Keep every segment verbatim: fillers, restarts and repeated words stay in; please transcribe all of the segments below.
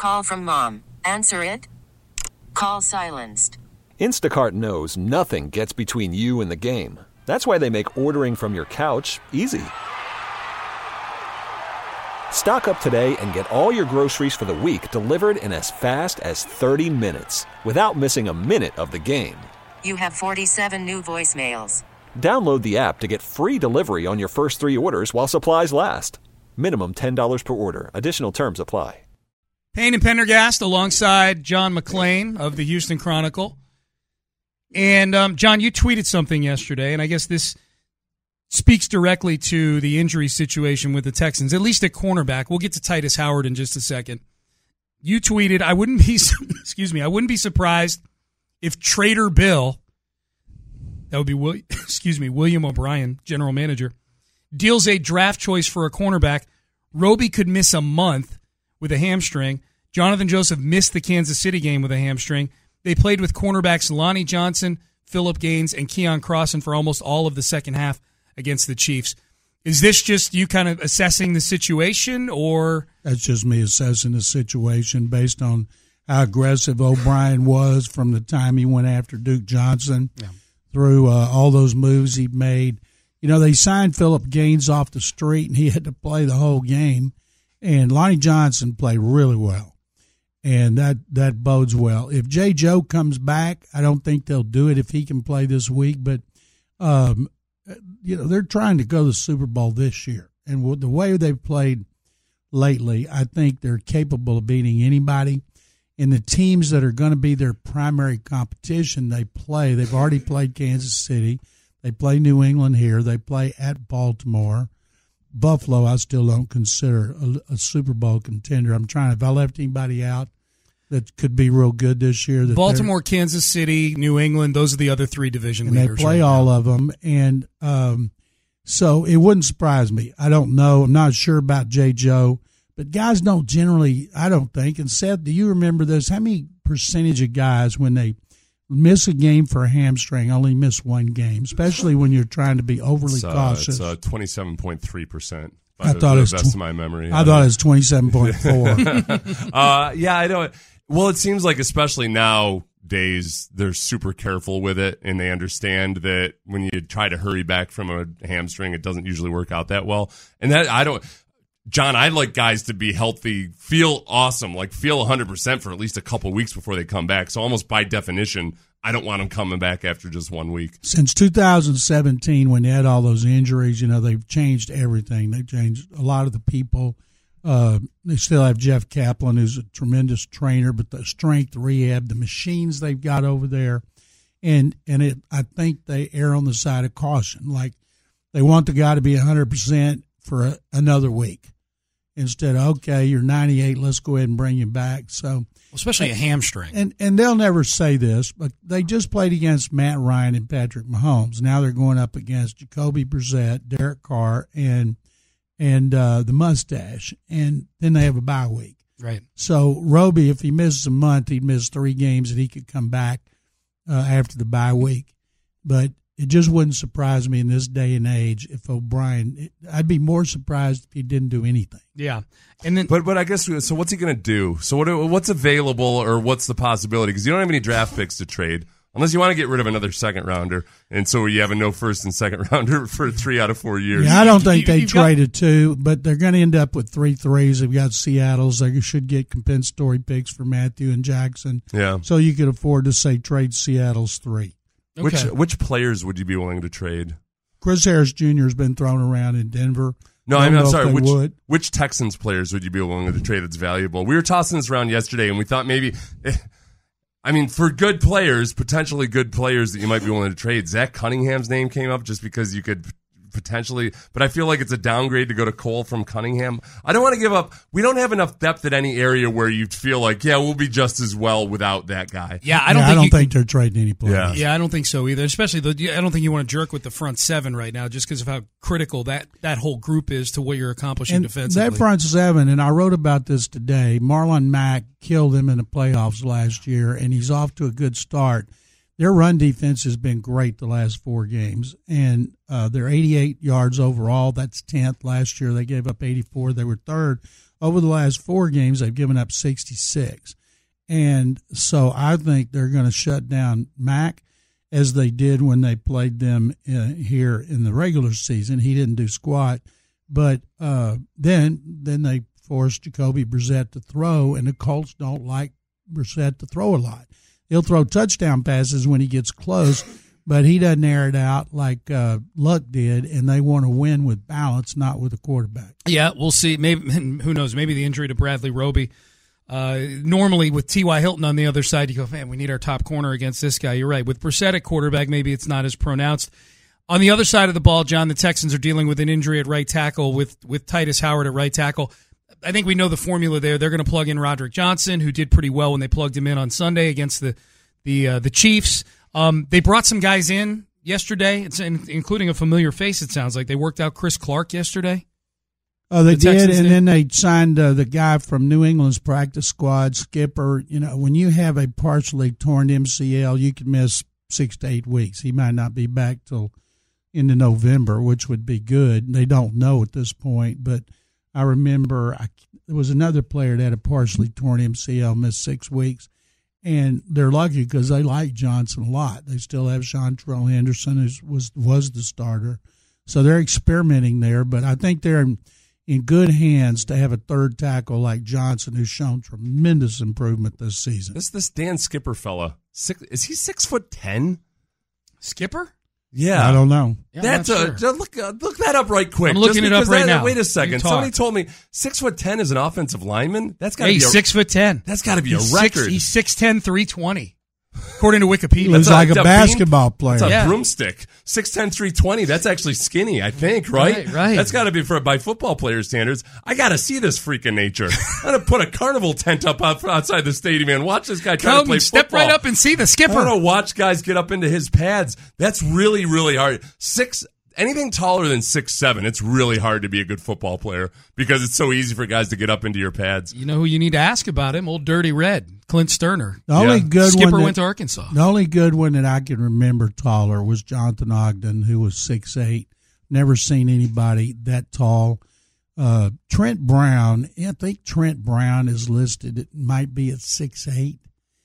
Call from mom. Answer it. Call silenced. Instacart knows nothing gets between you and the game. That's why they make ordering from your couch easy. Stock up today and get all your groceries for the week delivered in as fast as thirty minutes without missing a minute of the game. You have forty-seven new voicemails. Download the app to get free delivery on your first three orders while supplies last. Minimum ten dollars per order. Additional terms apply. Payne and Pendergast alongside John McClain of the Houston Chronicle. And, um, John, you tweeted something yesterday, and I guess this speaks directly to the injury situation with the Texans, at least at cornerback. We'll get to Titus Howard in just a second. You tweeted, I wouldn't be, excuse me, I wouldn't be surprised if Trader Bill, that would be, Will, excuse me, William O'Brien, general manager, deals a draft choice for a cornerback. Roby could miss a month with a hamstring. Jonathan Joseph missed the Kansas City game with a hamstring. They played with cornerbacks Lonnie Johnson, Phillip Gaines, and Keon Crossan for almost all of the second half against the Chiefs. Is this just you kind of assessing the situation, or? That's just me assessing the situation based on how aggressive O'Brien was from the time he went after Duke Johnson yeah. through uh, all those moves he made. You know, they signed Phillip Gaines off the street, and he had to play the whole game. And Lonnie Johnson played really well, and that, that bodes well. If J. Joe comes back, I don't think they'll do it if he can play this week. But, um, you know, they're trying to go to the Super Bowl this year. And the way they've played lately, I think they're capable of beating anybody. And the teams that are going to be their primary competition, they play. They've already played Kansas City. They play New England here. They play at Baltimore. Buffalo, I still don't consider a, a Super Bowl contender. I'm trying, if I left anybody out that could be real good this year. That Baltimore, Kansas City, New England, those are the other three division and leaders. They play right all now. of them. And um, so it wouldn't surprise me. I don't know. I'm not sure about J. Joe. But guys don't generally, I don't think. And Seth, do you remember this? How many percentage of guys, when they miss a game for a hamstring, only miss one game, especially when you're trying to be overly it's, uh, cautious? It's uh, twenty-seven point three percent. I thought it was that's tw- my memory. I, I thought it was twenty-seven point four. uh, yeah, I don't. Well, it seems like especially nowadays they're super careful with it, and they understand that when you try to hurry back from a hamstring, it doesn't usually work out that well. And that I don't. John, I like guys to be healthy, feel awesome, like feel one hundred percent for at least a couple weeks before they come back. So almost by definition, I don't want them coming back after just one week. Since two thousand seventeen, when they had all those injuries, you know, they've changed everything. They've changed a lot of the people. Uh, they still have Jeff Kaplan, who's a tremendous trainer, but the strength rehab, the machines they've got over there, and and it, I think they err on the side of caution. Like they want the guy to be one hundred percent for a, another week. Instead of, okay, you're ninety-eight, let's go ahead and bring you back. So, especially a hamstring. And and they'll never say this, but they just played against Matt Ryan and Patrick Mahomes. Now they're going up against Jacoby Brissett, Derek Carr, and and uh, the mustache. And then they have a bye week. Right. So Roby, if he misses a month, he'd miss three games and he could come back uh, after the bye week. But it just wouldn't surprise me in this day and age if O'Brien. It, I'd be more surprised if he didn't do anything. Yeah, and then but but I guess so. What's he going to do? So what what's available or what's the possibility? Because you don't have any draft picks to trade unless you want to get rid of another second rounder, and so you have a no first and second rounder for three out of four years. Yeah, I don't think they traded two, but they're going to end up with three threes. They've got Seattle's. They should get compensatory picks for Matthew and Jackson. Yeah, so you could afford to say trade Seattle's three. Okay. Which which players would you be willing to trade? Chris Harris Junior has been thrown around in Denver. No, I mean, I'm sorry. Which would. which Texans players would you be willing to trade that's valuable? We were tossing this around yesterday, and we thought maybe, I mean, for good players, potentially good players that you might be willing to trade, Zach Cunningham's name came up just because you could potentially, but I feel like it's a downgrade to go to Cole from Cunningham. I don't want to give up. We don't have enough depth at any area where you feel like, yeah, we'll be just as well without that guy. Yeah, I don't yeah, think, I don't you, think they're trading any players. Yeah. yeah, I don't think so either. Especially, the, I don't think you want to jerk with the front seven right now just because of how critical that, that whole group is to what you're accomplishing and defensively. That front seven, and I wrote about this today, Marlon Mack killed him in the playoffs last year, and he's off to a good start. Their run defense has been great the last four games, and uh, they're eighty-eight yards overall. That's tenth. Last year they gave up eighty-four. They were third Over the last four games, they've given up sixty-six. And so I think they're going to shut down Mac as they did when they played them uh, here in the regular season. He didn't do squat. But uh, then then they forced Jacoby Brissett to throw, and the Colts don't like Brissett to throw a lot. He'll throw touchdown passes when he gets close, but he doesn't air it out like uh, Luck did, and they want to win with balance, not with a quarterback. Yeah, we'll see. Maybe who knows? Maybe the injury to Bradley Roby. Uh, normally, with T Y. Hilton on the other side, you go, man, we need our top corner against this guy. You're right. With Brissett at quarterback, maybe it's not as pronounced. On the other side of the ball, John, the Texans are dealing with an injury at right tackle with, with Titus Howard at right tackle. I think we know the formula there. They're going to plug in Roderick Johnson, who did pretty well when they plugged him in on Sunday against the the uh, the Chiefs. Um, they brought some guys in yesterday, it's in, including a familiar face, it sounds like. They worked out Chris Clark yesterday. Oh, they the did, Texans and did. then they signed uh, the guy from New England's practice squad, Skipper. You know, when you have a partially torn M C L, you can miss six to eight weeks. He might not be back till into November, which would be good. They don't know at this point, but I remember I, there was another player that had a partially torn M C L, missed six weeks, and they're lucky because they like Johnson a lot. They still have Seantrell Henderson, who was was the starter, so they're experimenting there. But I think they're in, in good hands to have a third tackle like Johnson, who's shown tremendous improvement this season. This this Dan Skipper fella, six, is he six foot ten? Skipper? Yeah, I don't know. Yeah, That's a sure. look. Uh, look that up right quick. I'm looking Just it up because right that, now. Wait a You second. talk. Somebody told me six foot ten is an offensive lineman. That's got to Hey, be a, six foot ten. That's got to be He's a six, record. he's six ten, three twenty, according to Wikipedia. He looks That's like a- a, a basketball player. That's a Yeah. broomstick. six ten, three twenty. That's actually skinny, I think, right? Right, right. That's got to be for by football player standards. I got to see this freak of nature. I'm going to put a carnival tent up out- outside the stadium and watch this guy try to Come, play step football. right up and see the I Skipper. want to watch guys get up into his pads. That's really, really hard. Six, anything taller than six seven, it's really hard to be a good football player because it's so easy for guys to get up into your pads. You know who you need to ask about him? Old Dirty Red, Clint Sterner. The only Yeah. good Skipper one that, went to Arkansas. The only good one that I can remember taller was Jonathan Ogden, who was six eight. Never seen anybody that tall. Uh, Trent Brown, I think Trent Brown is listed. It might be at six eight.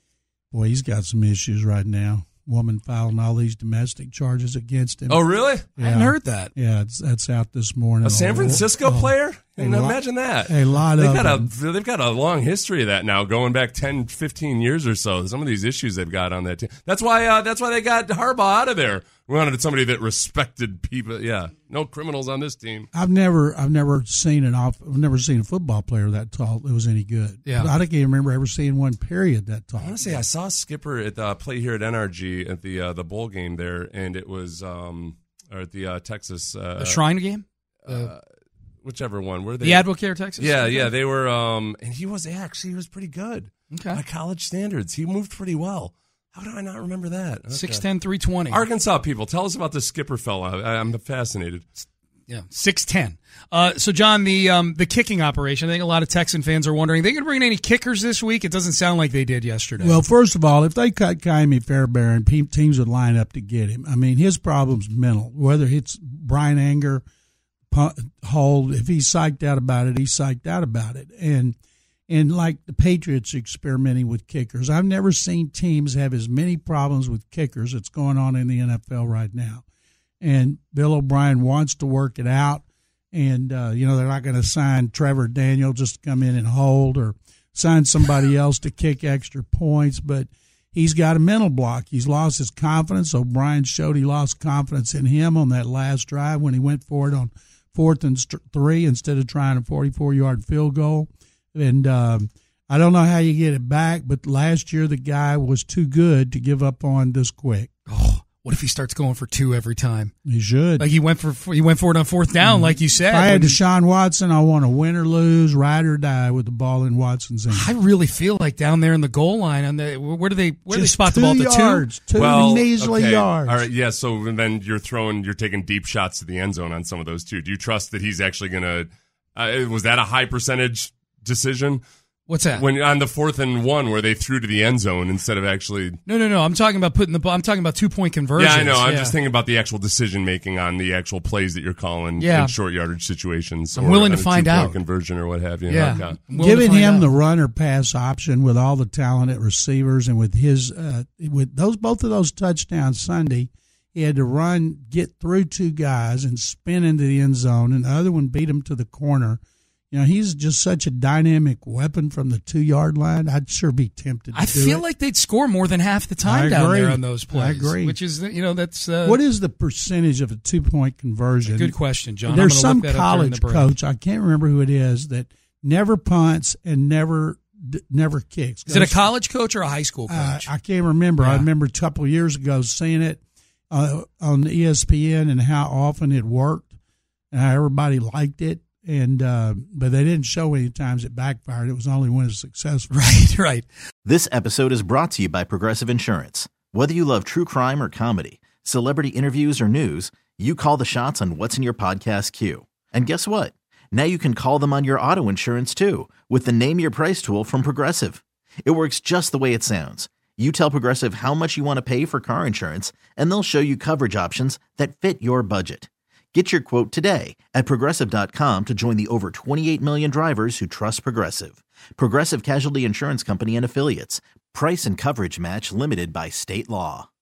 Boy, he's got some issues right now. Woman filing all these domestic charges against him. Oh, really? I hadn't heard that. Yeah, it's, that's out this morning. A San Oh, Francisco oh, player? a You know, lot- imagine that. a lot they've of got them. a they've got a long history of that now, going back ten, fifteen years or so. Some of these issues they've got on that team. That's why uh, that's why they got Harbaugh out of there. We wanted somebody that respected people. Yeah, no criminals on this team. I've never, I've never seen an off, I've never seen a football player that tall that was any good. Yeah. I don't even remember ever seeing one period that tall. I want to say I saw Skipper at the play here at N R G at the uh, the bowl game there, and it was um or at the uh, Texas uh, The Shrine game? uh, whichever one. Were they? The Advocare, Texas? Yeah, yeah, they were. Um, and he was actually he was pretty good Okay. by college standards. He moved pretty well. How do I not remember that? Okay. six ten, three twenty. Arkansas people, tell us about this Skipper fella. I, I'm fascinated. Yeah, six ten. Uh, so, John, the um, the kicking operation, I think a lot of Texan fans are wondering, they going to bring in any kickers this week? It doesn't sound like they did yesterday. Well, first of all, if they cut Kaimi Fairbairn, pe- teams would line up to get him. I mean, his problem's mental. Whether it's Brian Anger, pu- hold, if he's psyched out about it, he's psyched out about it. And and like the Patriots experimenting with kickers, I've never seen teams have as many problems with kickers that's going on in the N F L right now. And Bill O'Brien wants to work it out. And, uh, you know, they're not going to sign Trevor Daniel just to come in and hold or sign somebody else to kick extra points. But he's got a mental block. He's lost his confidence. O'Brien showed he lost confidence in him on that last drive when he went for it on fourth and st- three instead of trying a forty-four-yard field goal. And um, I don't know how you get it back, but last year the guy was too good to give up on this quick. oh, what if he starts going for two every time? He should. Like he went for he went for it on fourth down, like you said. If I had When- Deshaun Watson, I want to win or lose, ride or die with the ball in Watson's hand. I really feel like down there in the goal line, on the where do they where do they Just spot the two ball? The yards, two well, measly okay. yards. All right, yeah. So then you're throwing, you're taking deep shots to the end zone on some of those too. Do you trust that he's actually going to? Uh, was that a high percentage decision? What's that? When on the fourth and one where they threw to the end zone instead of actually. No, no, no. I'm talking about putting the ball. I'm talking about two point conversions. Yeah, I know. I'm yeah. just thinking about the actual decision making on the actual plays that you're calling yeah. in short yardage situations. I'm or willing to on a find two-point out conversion or what have you. Yeah, okay. Giving him out. the run or pass option with all the talent at receivers and with his uh, with those both of those touchdowns Sunday, he had to run, get through two guys, and spin into the end zone, and the other one beat him to the corner. You know, he's just such a dynamic weapon from the two-yard line. I'd sure be tempted to I do feel it. like they'd score more than half the time I down agree. there on those plays. I agree. Which is, you know, that's... Uh, what is the percentage of a two-point conversion? Good question, John. There's I'm some look that up during college the break. coach, I can't remember who it is, that never punts and never never kicks. Is it a college coach or a high school coach? Uh, I can't remember. Yeah. I remember a couple of years ago seeing it uh, on E S P N and how often it worked and how everybody liked it. And uh, but they didn't show any times it backfired. It was only when it was successful. Right, right. This episode is brought to you by Progressive Insurance. Whether you love true crime or comedy, celebrity interviews or news, you call the shots on what's in your podcast queue. And guess what? Now you can call them on your auto insurance too with the Name Your Price tool from Progressive. It works just the way it sounds. You tell Progressive how much you want to pay for car insurance, and they'll show you coverage options that fit your budget. Get your quote today at Progressive dot com to join the over twenty-eight million drivers who trust Progressive. Progressive Casualty Insurance Company and Affiliates. Price and coverage match limited by state law.